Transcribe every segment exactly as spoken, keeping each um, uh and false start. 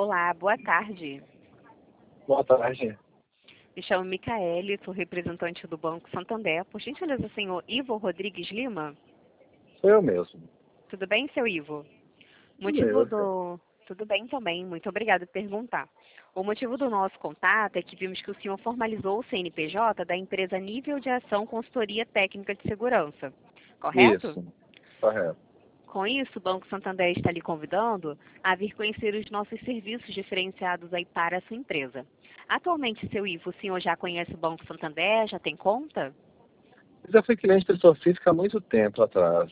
Olá, boa tarde. Boa tarde. Me chamo Micaele, sou representante do Banco Santander. Por gentileza, senhor Ivo Rodrigues Lima? Sou eu mesmo. Tudo bem, seu Ivo? Tudo bem, Motivo você? do... Tudo bem também, muito obrigada por perguntar. O motivo do nosso contato é que vimos que o senhor formalizou o C N P J da empresa Nível de Ação Consultoria Técnica de Segurança, correto? Isso, correto. Com isso, o Banco Santander está lhe convidando a vir conhecer os nossos serviços diferenciados aí para a sua empresa. Atualmente, seu Ivo, o senhor já conhece o Banco Santander? Já tem conta? Eu já fui cliente de pessoa física há muito tempo atrás.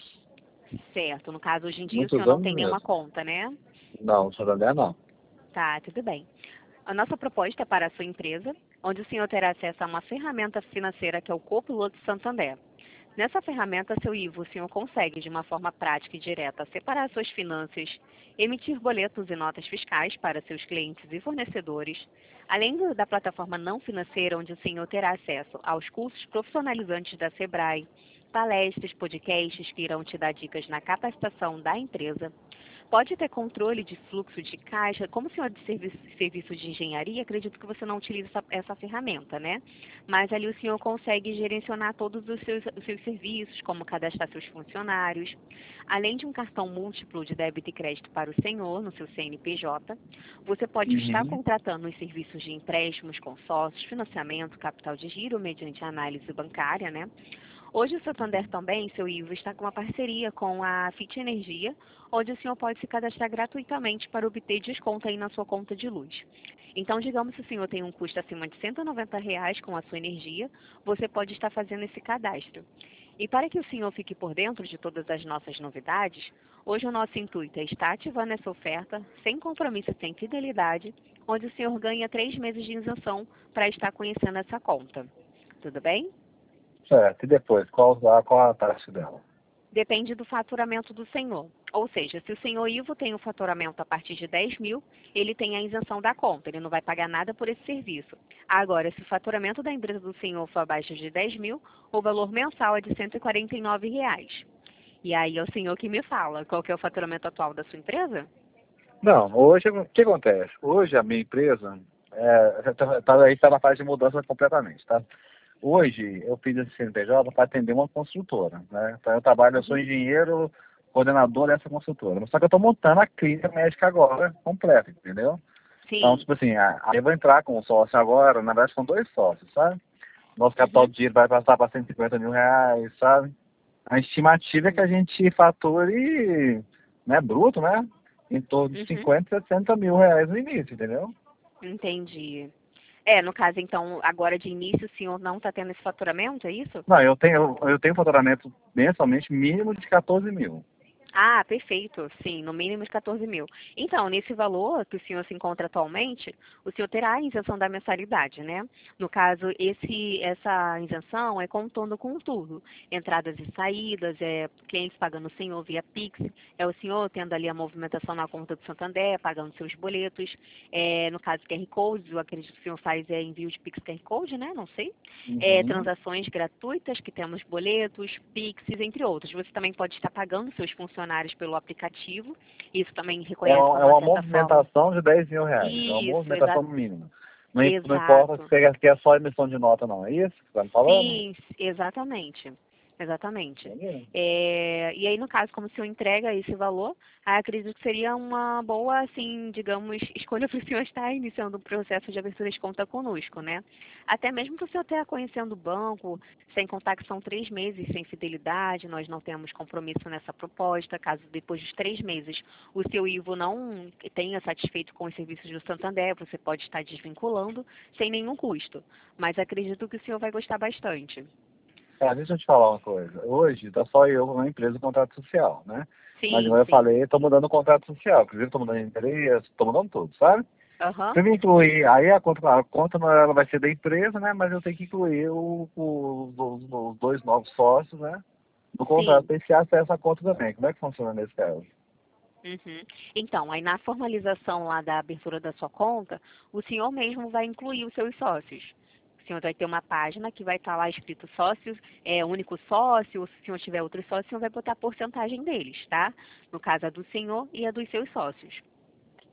Certo. No caso, hoje em dia, o senhor Muitos não anos tem nenhuma mesmo. conta, né? Não, Santander não. Tá, tudo bem. A nossa proposta é para a sua empresa, onde o senhor terá acesso a uma ferramenta financeira que é o Copiloto Santander. Nessa ferramenta, seu Ivo, o senhor consegue, de uma forma prática e direta, separar suas finanças, emitir boletos e notas fiscais para seus clientes e fornecedores, além do- da plataforma não financeira, onde o senhor terá acesso aos cursos profissionalizantes da Sebrae, palestras, podcasts que irão te dar dicas na capacitação da empresa. Pode ter controle de fluxo de caixa. Como senhor de serviço, serviço de engenharia, acredito que você não utiliza essa, essa ferramenta, né? Mas ali o senhor consegue gerenciar todos os seus, os seus serviços, como cadastrar seus funcionários. Além de um cartão múltiplo de débito e crédito para o senhor, no seu C N P J, você pode estar Uhum. contratando os serviços de empréstimos, consórcios, financiamento, capital de giro, mediante análise bancária, né? Hoje o Santander também, seu Ivo, está com uma parceria com a Fit Energia, onde o senhor pode se cadastrar gratuitamente para obter desconto aí na sua conta de luz. Então, digamos que o senhor tem um custo acima de cento e noventa reais com a sua energia, você pode estar fazendo esse cadastro. E para que o senhor fique por dentro de todas as nossas novidades, hoje o nosso intuito é estar ativando essa oferta, sem compromisso e sem fidelidade, onde o senhor ganha três meses de isenção para estar conhecendo essa conta. Tudo bem? Certo. E depois, qual, a- qual a taxa dela? Depende do faturamento do senhor. Ou seja, se o senhor Ivo tem um faturamento a partir de dez mil, ele tem a isenção da conta, ele não vai pagar nada por esse serviço. Agora, se o faturamento da empresa do senhor for abaixo de dez mil, o valor mensal é de cento e quarenta e nove reais. E aí é o senhor que me fala, qual que é o faturamento atual da sua empresa? Não, hoje, o que acontece? Hoje a minha empresa, é, tá, tá, aí está na fase de mudança completamente, tá? Hoje eu fiz esse C N P J para atender uma construtora, né? Então eu trabalho, eu sou Uhum. engenheiro, coordenador dessa construtora. Só que eu estou montando a clínica médica agora, completa, entendeu? Então, Sim. tipo assim, a- aí eu vou entrar com um sócio agora, na verdade são dois sócios, sabe? Nosso capital Uhum. de dinheiro vai passar para cento e cinquenta mil reais, sabe? A estimativa é que Sim. a gente fature, né, bruto, né? Em torno de Uhum. cinquenta, sessenta mil reais no início, entendeu? Entendi. É, no caso, então, agora de início, o senhor não está tendo esse faturamento, é isso? Não, eu tenho, eu tenho faturamento mensalmente mínimo de quatorze mil. Ah, perfeito. Sim, no mínimo de quatorze mil. Então, nesse valor que o senhor se encontra atualmente, o senhor terá a isenção da mensalidade, né? No caso, esse, essa isenção é contando com tudo. Entradas e saídas, é clientes pagando o senhor via Pix, é o senhor tendo ali a movimentação na conta do Santander, pagando seus boletos. É, no caso, Q R Code, eu acredito que o senhor faz é, envio de Pix Q R Code, né? Não sei. É, Uhum. transações gratuitas, que temos boletos, Pix, entre outros. Você também pode estar pagando seus funcionários pelo aplicativo. Isso também É reconhece uma, é como uma uma certa forma. movimentação de dez mil reais. É uma Isso, exa movimentação mínima. Não, im- não importa exato. se é que é só emissão de nota, não. É isso que você está me falando? Sim, exatamente. Exatamente. Entendi. É, e aí, no caso, como o senhor entrega esse valor, aí acredito que seria uma boa, assim, digamos, escolha para o senhor estar iniciando um processo de abertura de conta conosco, né? Até mesmo para o senhor estar conhecendo o banco, sem contar que são três meses sem fidelidade, nós não temos compromisso nessa proposta. Caso depois dos três meses o seu Ivo não tenha satisfeito com os serviços do Santander, você pode estar desvinculando sem nenhum custo. Mas acredito que o senhor vai gostar bastante. Cara, deixa eu te falar uma coisa. Hoje tá só eu com a empresa de contrato social, né? Mas Sim, como eu sim. falei, estou mudando o contrato social. Inclusive, estou mudando a endereço, estou mudando tudo, sabe? Aham. Se eu incluir, aí a conta, a conta não- ela vai ser da empresa, né? Mas eu tenho que incluir o, o- os, os dois novos sócios, né? No contrato, Sim. para esse acesso à conta também. Como é que funciona nesse caso? Uhum. Então, aí na formalização lá da abertura da sua conta, o senhor mesmo vai incluir os seus sócios. O senhor vai ter uma página que vai estar lá escrito sócios, é único sócio, ou se o senhor tiver outro sócio, o senhor vai botar a porcentagem deles, tá? No caso, a do senhor e a dos seus sócios.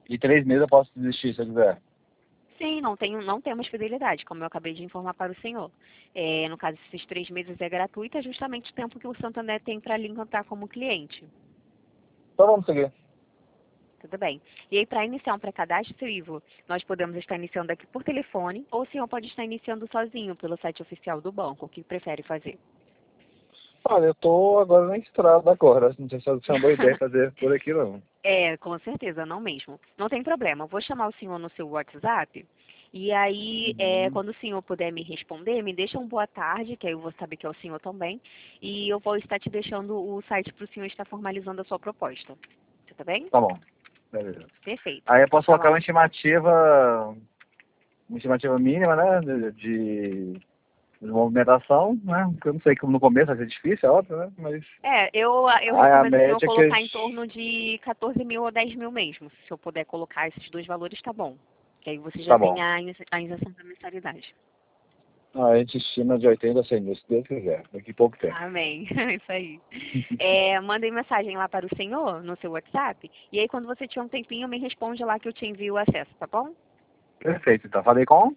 E três meses eu posso desistir se eu quiser. Sim, não, tenho, não temos fidelidade, como eu acabei de informar para o senhor. É, no caso, esses três meses é gratuito, é justamente o tempo que o Santander tem para lhe encontrar como cliente. Então vamos seguir. Tudo bem. E aí, para iniciar um pré-cadastro, seu Ivo, nós podemos estar iniciando aqui por telefone, ou o senhor pode estar iniciando sozinho pelo site oficial do banco. O que prefere fazer? Olha, eu tô agora na estrada agora. Não sei se é uma boa ideia fazer por aqui, não. É, com certeza, não mesmo. Não tem problema. Eu vou chamar o senhor no seu WhatsApp. E aí, é, Uhum. quando o senhor puder me responder, me deixa um boa tarde, que aí eu vou saber que é o senhor também. E eu vou estar te deixando o site para o senhor estar formalizando a sua proposta. Tá bem? Tá bom. Beleza. Perfeito. Aí eu posso Tá colocar bom. uma estimativa, uma estimativa mínima, né? De, de, de movimentação, né? Porque eu não sei como no começo vai ser difícil, é óbvio, né? Mas É, eu, eu aí a recomendo o senhor média que a colocar em gente, torno de quatorze mil ou dez mil mesmo. Se eu puder colocar esses dois valores, tá bom. Que aí você já tá tem bom. a, inici- a isenção da mensalidade. A gente estima de oitenta a cem mil, se Deus quiser, daqui a pouco tempo. Amém. Isso aí. É, mandei mensagem lá para o senhor no seu WhatsApp. E aí, quando você tiver um tempinho, me responde lá que eu te envio o acesso, tá bom? Perfeito, então. Falei com?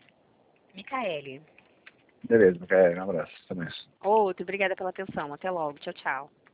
Micaele. Beleza, um abraço também. Outro, obrigada pela atenção. Até logo. Tchau, tchau.